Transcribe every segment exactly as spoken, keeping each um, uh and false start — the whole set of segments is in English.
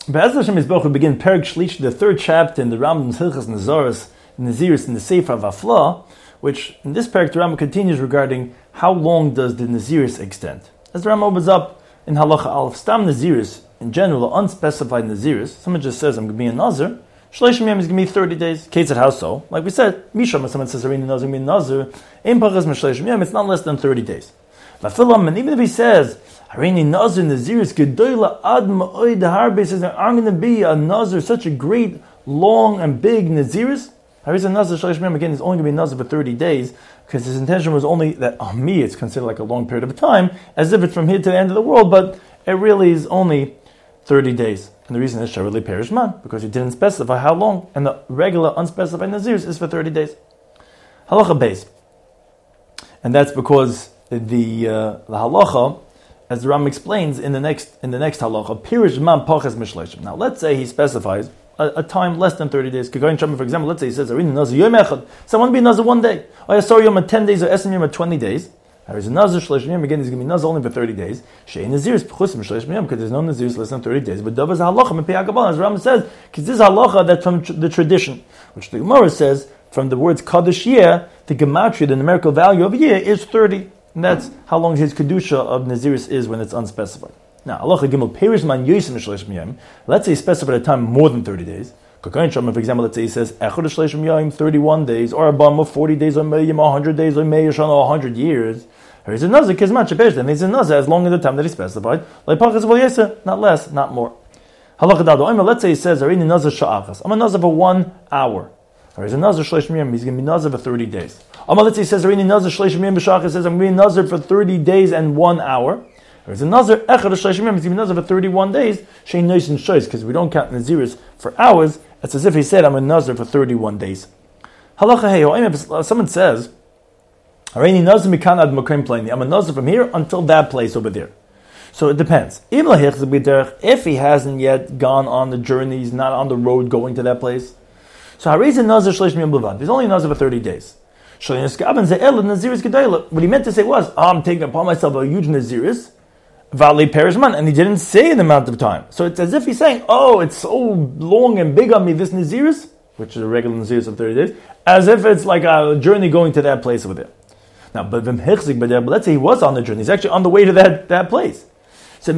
Be'ez Hashem Yisboch, we begin Perek Shlish, the third chapter in the Rambam's Hilchas Nazaris, Naziris, in the Sefer Vafla, which in this Perek the Rambam continues regarding how long does the Naziris extend. As the Rambam opens up in Halacha Aleph, Stam Naziris, in general, unspecified Naziris, someone just says, I'm going to be a Nazir, Shleishim Yom is going to be thirty days. Kates at how so? Like we said, Misham, when someone says, Arini Nazir, I'm going to be a Nazir, Ein Pachas Shleishim Yom, it's not less than thirty days. Vafilam, and even if he says, Harini Nazir Naziris Gedoyla Ad Ma'oid Harbe, says I'm going to be a Nazir, such a great, long and big Naziris. Harini Nazir Shleishim Yom again is only going to be Nazir for thirty days because his intention was only that on me it's considered like a long period of time, as if it's from here to the end of the world, but it really is only thirty days. And the reason is Sharili Perishman, because he didn't specify how long, and the regular unspecified Naziris is for thirty days. Halacha Beis. And that's because the uh, the halacha, as the Ram explains in the next in the next halacha, Pirish man pachas mishleishim. Now, let's say he specifies a, a time less than thirty days. For example, let's say he says, "Arini nazir yom echad." So I want to be nazir one day. Or I saw yom at ten days, or esem yom at twenty days. There is a nazir shleishim yom. Again, he's going to be nazir only for thirty days. Shein naziris pchusim shleishim yom, because there's no naziris less than thirty days. But davas halacha mepei hagabal, as Ram says, because this is halacha that's from tr- the tradition, which the Gemara says from the words kadosh year, the gematria, the numerical value of a year is thirty. And that's how long his kedusha of Naziris is when it's unspecified. Now, halacha gimel perish man yosim shleishim yom. Let's say he specified a time more than thirty days. For example, let's say he says echad shleishim yom, thirty-one days, or abam of forty days, or mayim, one hundred days, or mayim shana, one hundred years. Or he's a nazir kizmat shepesh. Then he's a nazir as long as the time that he specified. Like pachas vol yesa, not less, not more. Halacha dado. Let's say he says arini nazir sha'achas. I'm a nazir for one hour. Or he's a nazir shleishim yom. He's going to be nazir for thirty days. Amal, let's say he says, Arini Nazir Shleishim Yom B'Shach, he says, I'm going to be Nazir for thirty days and one hour. Or it's a Nazir Echad Shleishim Yom, he's going to be Nazir for thirty-one days. Shein Nois and Shois, because we don't count Naziris for hours. It's as if he said, I'm a Nazir for thirty-one days. Halacha Heyo, if someone says, Arini Nazir Mikan Ad Makim Plani, I'm a Nazir from here until that place over there. So it depends. If he hasn't yet gone on the journey, he's not on the road going to that place. So Hariz Nazir Shleishim Yom B'Vad, he's only Nazir for thirty days. What he meant to say was, oh, I'm taking upon myself a huge Naziris, Vali Perishman, and he didn't say an amount of time. So it's as if he's saying, oh, it's so long and big on me, this Naziris, which is a regular Naziris of thirty days, as if it's like a journey going to that place over there. Now, but let's say he was on the journey, he's actually on the way to that, that place. So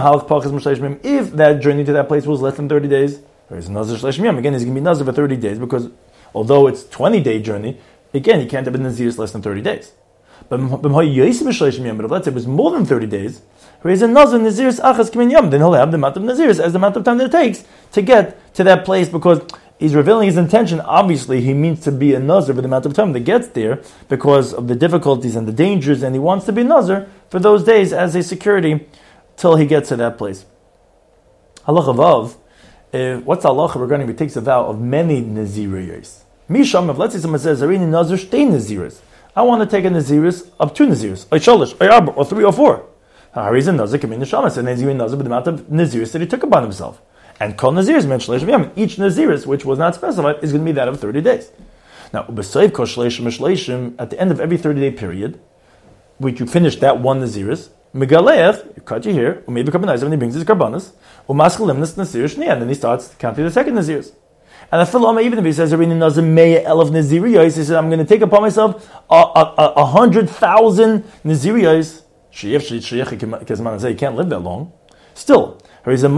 if that journey to that place was less than thirty days, again, he's going to be Nazir for thirty days, because although it's a twenty-day journey, again, he can't have been Naziris less than thirty days. But if let's say it was more than thirty days, he's a Nazir Naziris achas kimin yom, then he'll have the amount of Naziris as the amount of time that it takes to get to that place, because he's revealing his intention. Obviously, he means to be a Nazir for the amount of time that gets there because of the difficulties and the dangers, and he wants to be Nazir for those days as a security till he gets to that place. Halacha vav, uh, what's halacha regarding if he takes a vow of many Naziriyos? Misham, if let's say someone says, Arini Nazir Shtei Naziris, I want to take a Naziris of two Naziris, or Shalish, or Arba, or three or four. Harizan Nazir Kamin Neshamas, and he's going Nazir with the amount of Naziris that he took upon himself. And Kol Naziris meant Shleish Yom. Each Naziris, which was not specified, is going to be that of thirty days. Now, Ubesayv Kol Shleishim Shleishim, at the end of every thirty-day period, which you finish that one Naziris, Megaleach, you cut your hair, or maybe Kabbanais, when he brings his Karbanas, Umaschalimnas Naziris Shnia, and then he starts counting the second Naziris. And I feel even if he says Arini Nazir Meya Elef Naziriyos, he says I'm going to take upon myself a, a, a, a hundred thousand Naziriyos. Sheyef Sheyech Kezman say you can't live that long. Still, you count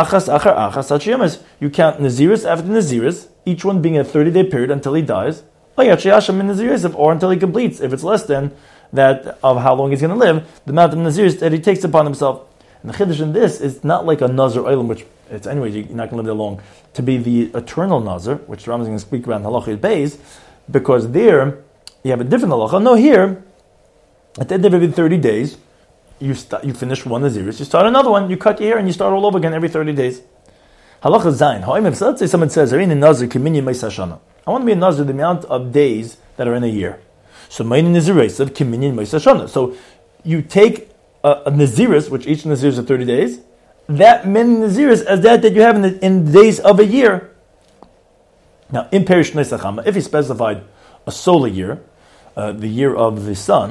Naziris after Naziris, each one being a thirty-day period until he dies, or until he completes. If it's less than that of how long he's going to live, the amount of Naziris that he takes upon himself. And the chiddush in this is not like a Nazir Olam, which it's anyway you're not going to live there long, to be the eternal Nazir, which the Rambam is going to speak about in Halacha Beis, because there you have a different halacha. No, here at the end of every thirty days, you start, you finish one Naziris, you start another one, you cut your hair, and you start all over again every thirty days. Halacha Zayin. However, so let's say someone says, "Arini Nazir Kiminyan Meisashana." I want to be a Nazir the amount of days that are in a year. So Meinin Naziris of Kiminyan Meisashana. So you take a, a Naziris, which each Naziris is thirty days, that many Naziris as that that you have in the, in the days of a year. Now, in Perish Nesachama, if he specified a solar year, uh, the year of the sun,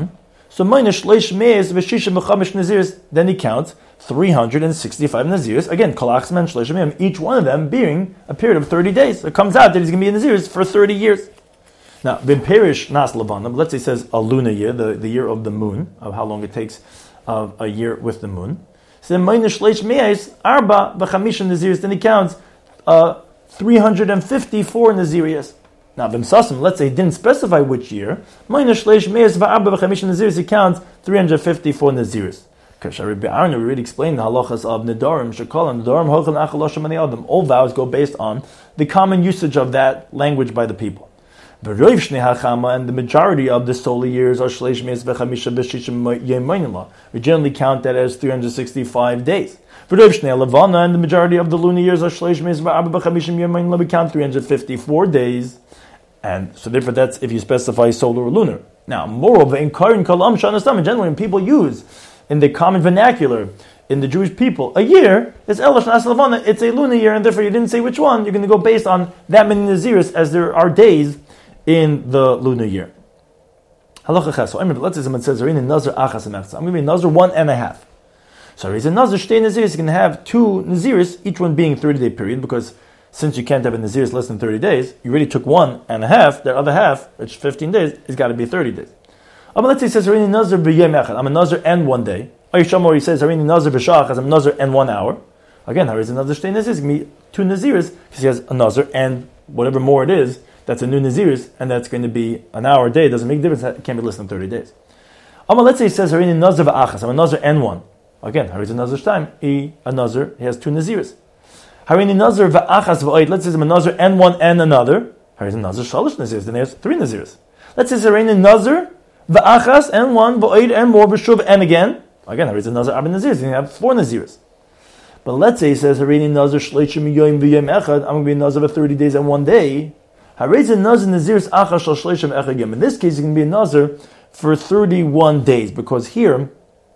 So minus shleish meis v'shishim v'chamish naziris. Then he counts three hundred sixty-five naziris. Again, kolachs men shleish meim. Each one of them being a period of thirty days. It comes out that he's going to be a naziris for thirty years. Now, bin perish nas levanim. Let's say it says a lunar year, the, the year of the moon, of how long it takes of a year with the moon. So then minus shleish meis arba v'chamisha naziris. Then he counts uh, three hundred fifty-four naziris. Now, b'msasim, let's say he didn't specify which year. Minus shleish meis v'arba v'chamisha naziris. He counts three hundred fifty-four naziris. Kashari Be'arna, we already explained the halachas of nedarim, shekalim, nedarim, hochel, achaloshim, and the adam. All vows go based on the common usage of that language by the people. And the majority of the solar years are shleish meis v'chamisha b'shishim yemayinlah. We generally count that as three hundred sixty-five days. And the majority of the lunar years are shleish meis v'arba v'chamishim yemayinlah. We count three hundred fifty-four days. And so therefore that's if you specify solar or lunar. Now, moreover, in Karin Kalam Shanastam, generally when people use in the common vernacular, in the Jewish people, a year is Elash Nas Lavana, it's a lunar year, and therefore you didn't say which one, you're going to go based on that many Naziris as there are days in the lunar year. Halacha Ches. So I remember, let's say someone says, I'm going to be Nazir one and a half. So he's a Nazir Shtei Naziris, you can have two Naziris, each one being a thirty-day period, because since you can't have a Naziris less than thirty days, you already took one and a half, the other half, which is fifteen days, has got to be thirty days. But let's say he says, I'm a Nazir and one day. Or he says, I'm a Nazir b'shach, I'm a Nazir and one hour. Again, there is another Shtei Naziris, it's going to be two Naziris, because he has a Nazir and whatever more it is, that's a new Naziris, and that's going to be an hour a day, it doesn't make a difference, it can't be less than thirty days. But let's say he says, I'm a Nazir v'achas, I'm a Nazir and one. Again, there is a Nazir time, he, a Nazir, he has two Naziris. Harini Nazir va'achas va'oid. Let's say I'm a Nazir and one and another. Harini Nazir shalish Naziris. Then he has three Naziris. Let's say Harini Nazir va'achas and one va'oid and more b'shuv and again. Again, Harini Nazir abin Naziris. Then you have four Naziris. But let's say he says Harini Nazir shleishim yoyim v'yom echad. I'm going to be a Nazir for thirty days and one day. Harini Nazir Naziris achas shal shleishim echad yom. In this case, he's going to be a Nazir for thirty-one days because here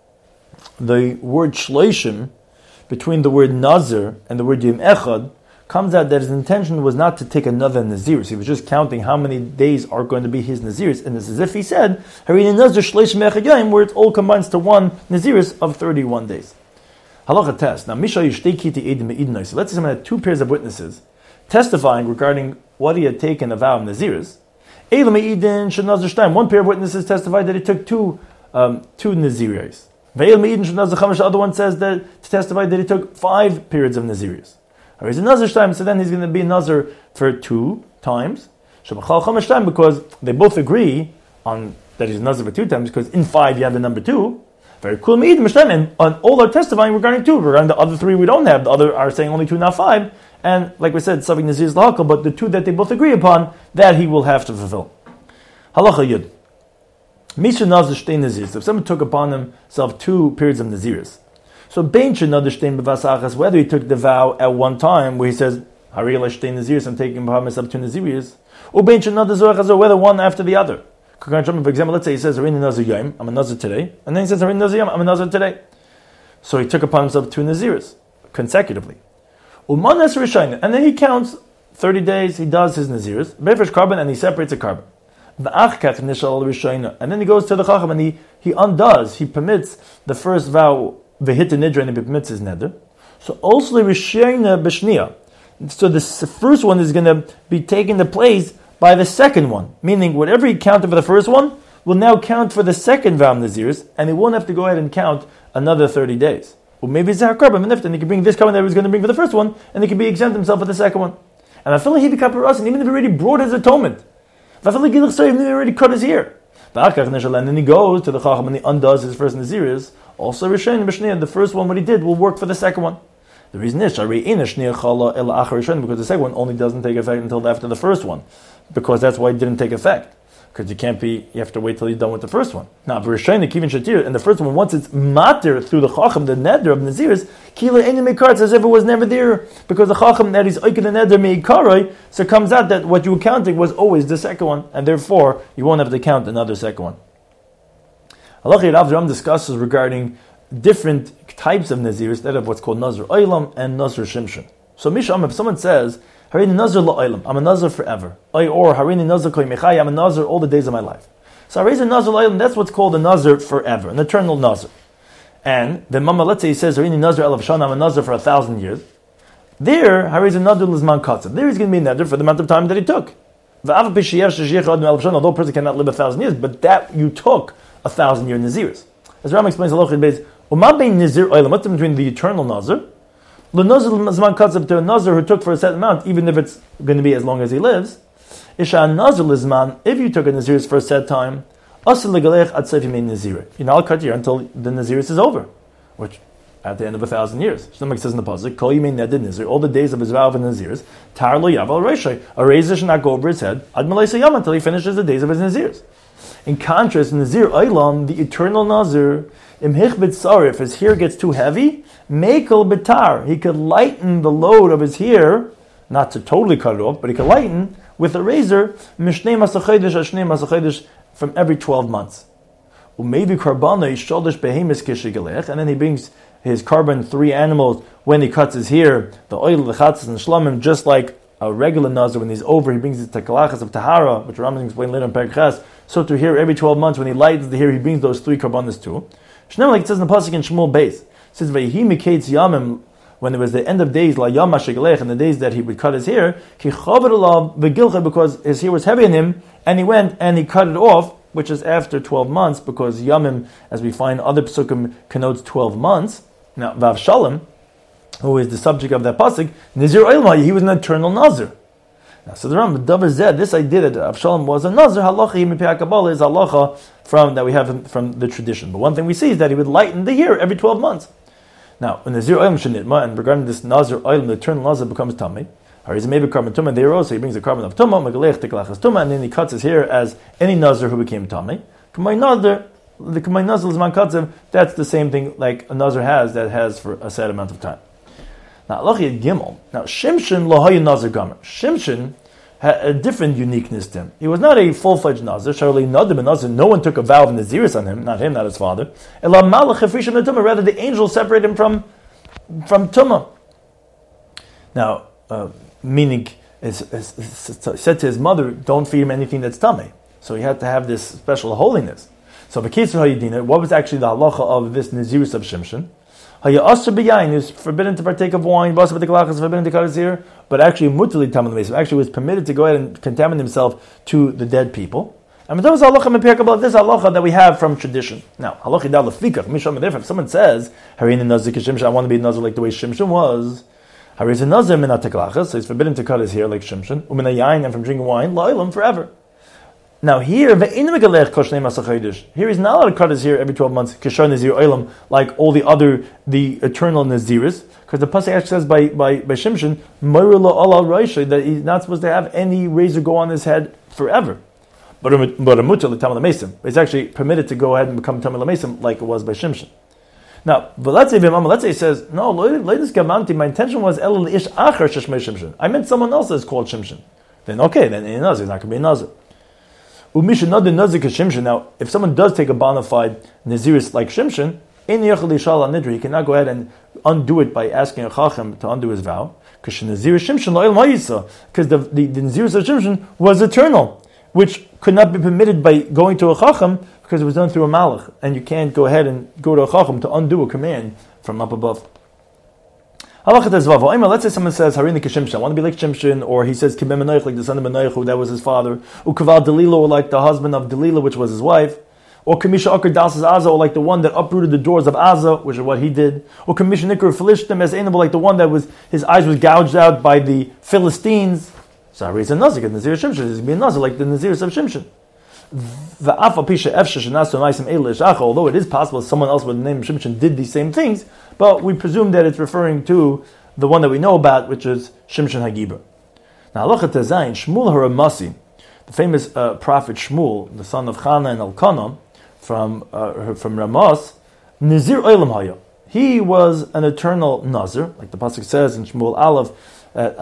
the word shleishim, between the word Nazir and the word Yom Echad, comes out that his intention was not to take another Naziris. He was just counting how many days are going to be his Naziris. And it's as if he said, Harini Nazir Shleish Echad Yom, where it all combines to one Naziris of thirty-one days. Halacha test. Now, Misha Yishtei Ti Edim Me'idnoi. So let's say someone had two pairs of witnesses testifying regarding what he had taken a vow of Naziris. Eila Me'idin Shenazir Shtaim. One pair of witnesses testified that he took two, um, two Naziris. The other one says that to testify that he took five periods of Naziris. Or he's a Nazir time, so then he's going to be a Nazir for two times. Because they both agree on that he's a Nazir for two times, because in five you have the number two. Very cool. And on all are testifying regarding two. Regarding the other three we don't have. The other are saying only two, not five. And like we said, Savik Nazir is lahakal, but the two that they both agree upon, that he will have to fulfill. Halacha Yud. Misha Nazir Shtei Naziris. If someone took upon himself two periods of Naziris, so Bein Shenazir Shtei B'vasachas, whether he took the vow at one time where he says Harila Shtei Naziris, I'm taking upon myself two Naziris, or Bein Shenazir Zorachas, or whether one after the other. For example, let's say he says Harini Nazir Yom, I'm a Nazir today, and then he says Harini Nazir Yom, I'm a Nazir today. So he took upon himself two Naziris consecutively. Uman Nazir Rishayna, and then he counts thirty days. He does his Naziris, Befresh carbon, and he separates a carbon. And then he goes to the Chacham and he, he undoes, he permits the first vow, Vehita Nidra, and he permits his Neder. So also Rishayna B'shniya. So the first one is going to be taken the place by the second one. Meaning whatever he counted for the first one will now count for the second vow Naziris, and he won't have to go ahead and count another thirty days. Or maybe it's Zahar Karban, and he can bring this carbon that he was going to bring for the first one, and he can be exempt himself for the second one. And I feel like he became us, and even if he already brought his atonement, I feel like he already cut his hair. And then he goes to the Chacham and he undoes his first Naziris. Also, Rishayin and B'shniya, the first one, what he did, will work for the second one. The reason is, because the second one only doesn't take effect until after the first one. Because that's why it didn't take effect. Because you can't be, you have to wait till you're done with the first one. Now, Rishayin, Kivin Shatir, and the first one, once it's matir through the Chacham, the Neder of Naziris, Kila Eini Meikar, it's as if it was never there. Because the Chacham that is Oikid the Neder Meikarai, so it comes out that what you were counting was always the second one, and therefore you won't have to count another second one. Halacha Rav Ram discusses regarding different types of Naziris, that of what's called Nazir Oilam and Nazir Shimshon. So Misham, if someone says, Harini Nazir La'olam, I'm a Nazir forever. Or Harini Nazir Koi Mechai, I'm a Nazir all the days of my life. So Harei Nazir L'Olam, that's what's called a Nazir forever, an eternal Nazir. And the Mama, let's say he says, Harini Nazir Elav Shana, I'm a Nazir for a thousand years. There, Harei Nazir L'Zman Katzav. There he's going to be a Nazir for the amount of time that he took. Although a person cannot live a thousand years, but that you took a thousand year Naziris. As Ram explains, what's the difference between the eternal Nazir, the Nazir L'Zman Katzav, to a Nazir who took for a certain amount, even if it's going to be as long as he lives. Isha Nazir L'Zman, if you took a Naziris for a set time, you're not cut here until the Naziris is over, which at the end of a thousand years. Shlomo says in the pasuk, "Kol yimei neder Nazir," all the days of his vow of a Naziris, tar lo yav al reishay, a razor should not go over his head, ad malei yam, until he finishes the days of his Naziris. In contrast, Nazir Olam, the eternal Nazir, im hichbet sar, if his hair gets too heavy, mekel betar, he could lighten the load of his hair, not to totally cut it off, but he could lighten with a razor, mishnei masachedesh ashnei masachedesh, from every twelve months. Maybe karbana yishaldish behemis kishigalech, and then he brings his carbon three animals when he cuts his hair, the oil, the chatzis, and shlamim, just like a regular nazir when he's over, he brings his tekalachas of tahara, which Rambam explained later in Perek Ches. So to here every twelve months when he lightens the hair, he brings those three karbanas too. Shneim, like it says in the pasuk in Shmuel Beis, it says vayhi miketz yamim, when it was the end of days, la yam hashigalech, and the days that he would cut his hair, ki chaver alav v'gilcha, because his hair was heavy on him, and he went and he cut it off, which is after twelve months, because Yamim, as we find other psukim, connotes twelve months. Now, Vav Shalom, who is the subject of that pasuk, Nazir Olam, he was an eternal Nazir. Now, so the Rambam, Davar Zed, this idea that Avshalom was a Nazir, halacha yimipei HaKabbalah, is halacha from, that we have from the tradition. But one thing we see is that he would lighten the hair every twelve months. Now, when Nazir Olam Shenitma, and regarding this Nazir Olam, the eternal Nazir becomes Tamei, or he's maybe carbon tumah there also, he brings the carbon of tumah, megalech tekalachas tumah, and then he cuts his hair as any nazir who became tamei. Kamay nazir, the kamay nazir l'zman katzev, that's the same thing like a nazir has that has for a set amount of time. Now Alachi Gimel. Now Shimshon lo haya nazir gamer. Shimshon had a different uniqueness to him. He was not a full-fledged nazir. Sharli nadim and nazir. No one took a vow of naziris on him, not him, not his father. Ela malach hefrishim tumah. Rather, the angel separated him from from tumah. Now. Uh, Meaning, is, is, is, said to his mother, don't feed him anything that's tummy. So he had to have this special holiness. So V'kitzer Hayadina, what was actually the halacha of this Nazirus of Shimshon? Hayasr b'yayin, he was forbidden to partake of wine, Basa b'tekalachas, forbidden to cut his hair, but actually mutali tamal mesim, actually was permitted to go ahead and contaminate himself to the dead people. And that was halacha mepirkabal, this halacha that we have from tradition. Now, halacha da lefikach, misham if someone says, Harin Nazir Shimshon, I want to be a Nazir like the way Shimshon was, Hariz a Nazir min ha-teklachas, so he's forbidden to cut his hair like Shimshon, umin ha-yayin, and from drinking wine, la'ilam, forever. Now here, ve'in megalech koshnei masachodesh, here he's not allowed to cut his hair every twelve months, kishar nazir oilam, like all the other, the eternal naziris, because the pasuk actually says by, by, by Shimshon, moira lo ala roishay, that he's not supposed to have any razor go on his head forever. But a mutter l'tamel mesim, it's actually permitted to go ahead and become tamel mesim, like it was by Shimshon. Now, but let's say let's say he says, no, ladies gamanti, my intention was el ish acher sheshmei Shimshon. I meant someone else that's called Shimshon. Then okay, then in Nazir, he's not going to be a Nazir. Umisha nadu Nazir Shimshon. Now, if someone does take a bona fide Naziris like Shimshon, in yechal yishal nidri, he cannot go ahead and undo it by asking a chacham to undo his vow. Because Nazir Shimshon lo'il ma'isa, because the the, the Naziris of Shimshon was eternal, which could not be permitted by going to a chacham, because it was done through a malach, and you can't go ahead and go to a chacham to undo a command from up above. Let's say someone says, Harini Kishimshin, I want to be like Shimshon, or he says, Kibem Menoich, like the son of Menoich, who that was his father, Ukaval Delilah, or like the husband of Delilah, which was his wife, or Kamisha Akar Dasas Aza, or like the one that uprooted the doors of Aza, which is what he did, or Kamisha Nikar Philishtim as Einable, like the one that was, his eyes was gouged out by the Philistines. So he's a Nazir, and Nazir Shimshon, he's going to be a Nazir, like the Nazirs of Shimshon. Although it is possible someone else with the name Shimshon did these same things, but we presume that it's referring to the one that we know about, which is Shimshon HaGibor. Now, Halacha Tezayin, Shmuel HaRamasi, the famous uh, prophet Shmuel, the son of Chana and Elkanah, from uh, from Ramos, Nazir Olam Haya. He was an eternal Nazir, like the pasuk says in Shmuel Aleph, that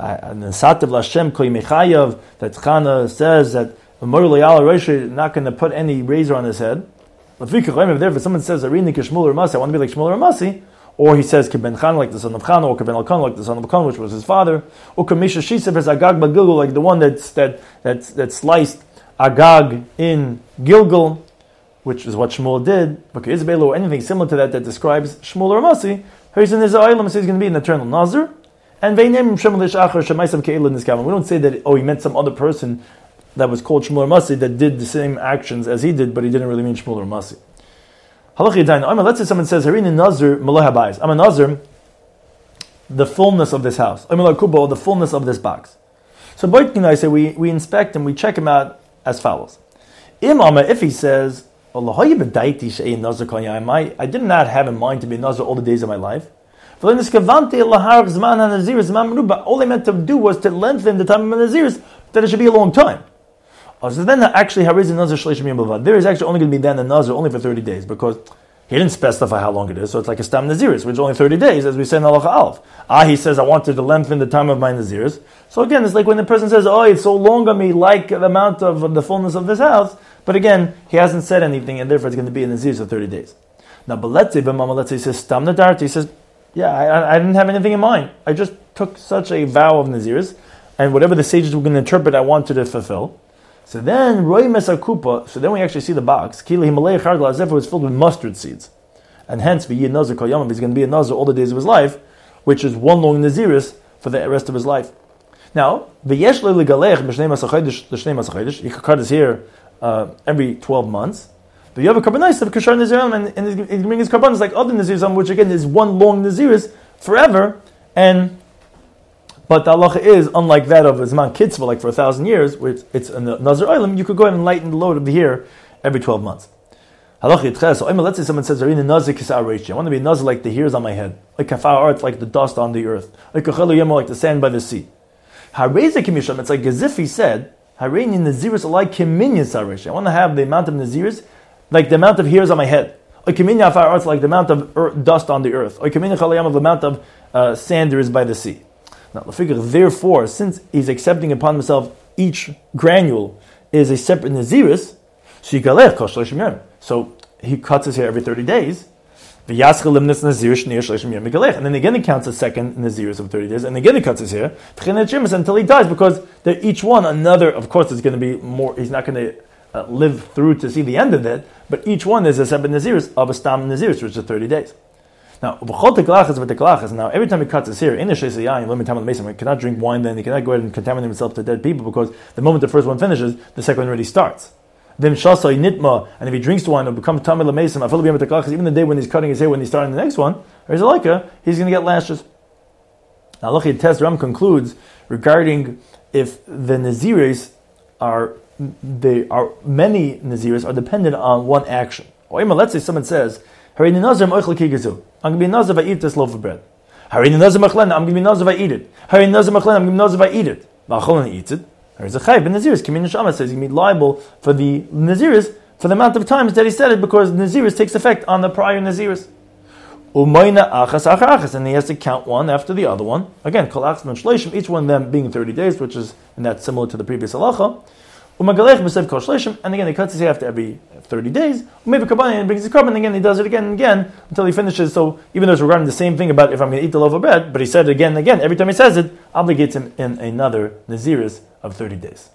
Chana says that not going to put any razor on his head. Therefore, someone says, I want to be like Shmuel Ramasi, or he says, Keben Chan, like the son of Chan, or Keben Elkanah, like the son of Elkanah, which was his father, or Kamisha Shisev as Agag Bagilgal, like the one that's, that, that's, that sliced Agag in Gilgal, which is what Shmuel did, but Izbelu or anything similar to that that describes Shmuel or Ramasi, he's in his Oilam, so he's going to be an eternal Nazir. And we don't say that, oh, he meant some other person that was called Shmuel or Ramasi that did the same actions as he did, but he didn't really mean Shmuel or Ramasi. Let's say someone says, Harini Nazir, I'm a Nazir, the fullness of this house. The fullness of this box. So Boitkin, I say, we, we inspect him, we check him out as follows. If he says, I did not have in mind to be a Nazir all the days of my life. All I meant to do was to lengthen the time of my Naziris, that it should be a long time. So then actually, there is actually only going to be then a Nazir only for thirty days, because he didn't specify how long it is, so it's like a Stam Naziris, which is only thirty days, as we say in Halacha Aleph. Ah, he says, I wanted to lengthen the time of my Naziris. So again, it's like when the person says, oh, it's so long on me, like the amount of, of the fullness of this house, but again, he hasn't said anything, and therefore it's going to be a Naziris for thirty days. Now, but let's say, but Mama, let's say he says, Stam Nadart, he says, yeah, I, I didn't have anything in mind. I just took such a vow of Naziris, and whatever the sages were going to interpret, I wanted to fulfill. So then, Roy Mesakupa, so then we actually see the box, Kila Himalaya Chardla, as if it was filled with mustard seeds. And hence, V'yid Nazir Kol Yom, he's going to be a Nazir all the days of his life, which is one long Naziris for the rest of his life. Now, V'yesh Le Legalech, B'shnei Masachodesh, L'shnei Masachodesh, he could cut his hair uh, every twelve months. But you have a Karbanais of Kashar Nazirim, and, and he's going to bring his Karbanis like other Nazirim, which again is one long Naziris forever, and but the halacha is, unlike that of Zman Kitzvah, like for a thousand years, where it's, it's a Nazir Oilam, you could go ahead and lighten the load of the hair every twelve months. Halacha Yitches, so let's say someone says, I want to be a Nazir like the hairs on my head, like Kafar Art, like the dust on the earth, like Kachelu Yemo, like the sand by the sea. Hareza Kimisham, it's like as if he said, Hareini Naziris alike Kiminyan Saresh. I want to have the amount of Naziris, like the amount of hairs on my head. Like Kiminyan Kafar Art, like the amount of earth, dust on the earth. Like Kiminyan Chalayam, the amount of uh, sand there is by the sea. Now, the figure, therefore, since he's accepting upon himself each granule is a separate Naziris, so he cuts his hair every thirty days, and then again he counts a second Naziris of thirty days, and again he cuts his hair until he dies, because they're each one another, of course, is going to be more, he's not going to uh, live through to see the end of it, but each one is a separate Naziris of a Stam Naziris, which is thirty days. Now, now every time he cuts his hair, in the Shesayah, he cannot drink wine then, he cannot go ahead and contaminate himself to dead people, because the moment the first one finishes, the second one already starts. Then Shasai Nitma, and if he drinks the wine, it'll become Tamil Mason, even the day when he's cutting his hair, when he's starting the next one, or he's a Laika, he's going to get lashes. Now, Lachid Test Ram concludes regarding if the Naziris are, they are, many Naziris are dependent on one action. Or let's say someone says, I'm going to be Nazir if I eat this loaf of bread. I'm going to be Nazir if I eat it. I'm going to be Nazir if I eat it. V'acholin eats it. There's a chayv in Naziris. Kimin Neshama says he's going to be liable for the Naziris for the amount of times that he said it, because Naziris takes effect on the prior Naziris. Umayna achas achar achas, and he has to count one after the other one. Again, kol achas and shleishim, each one of them being thirty days, which is, and that's similar to the previous halacha. Umagalech b'sev kol shleishim, and again he cuts his hair after every thirty days. Maybe kabbalah and brings his carbon, and again he does it again and again until he finishes. So even though it's regarding the same thing about if I'm going to eat the loaf of bread, but he said it again and again. Every time he says it, obligates him in another Naziris of thirty days.